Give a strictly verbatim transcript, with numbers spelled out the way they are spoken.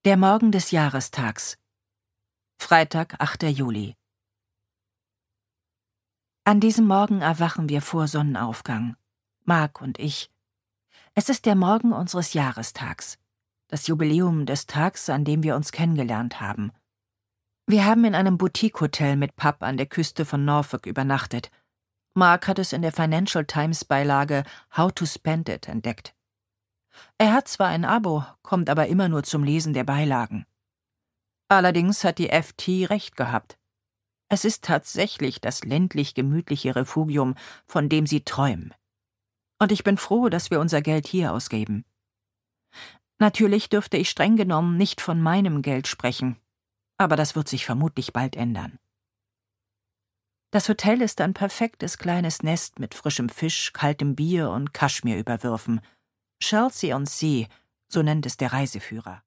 Der Morgen des Jahrestags. Freitag, achter Juli. An diesem Morgen erwachen wir vor Sonnenaufgang, Mark und ich. Es ist der Morgen unseres Jahrestags, das Jubiläum des Tags, an dem wir uns kennengelernt haben. Wir haben in einem Boutique-Hotel mit Pub an der Küste von Norfolk übernachtet. Mark hat es in der Financial Times-Beilage How to Spend It entdeckt. Er hat zwar ein Abo, kommt aber immer nur zum Lesen der Beilagen. Allerdings hat die F T recht gehabt. Es ist tatsächlich das ländlich-gemütliche Refugium, von dem sie träumen. Und ich bin froh, dass wir unser Geld hier ausgeben. Natürlich dürfte ich streng genommen nicht von meinem Geld sprechen, aber das wird sich vermutlich bald ändern. Das Hotel ist ein perfektes kleines Nest mit frischem Fisch, kaltem Bier und Kaschmirüberwürfen. Chelsea on Sea, so nennt es der Reiseführer.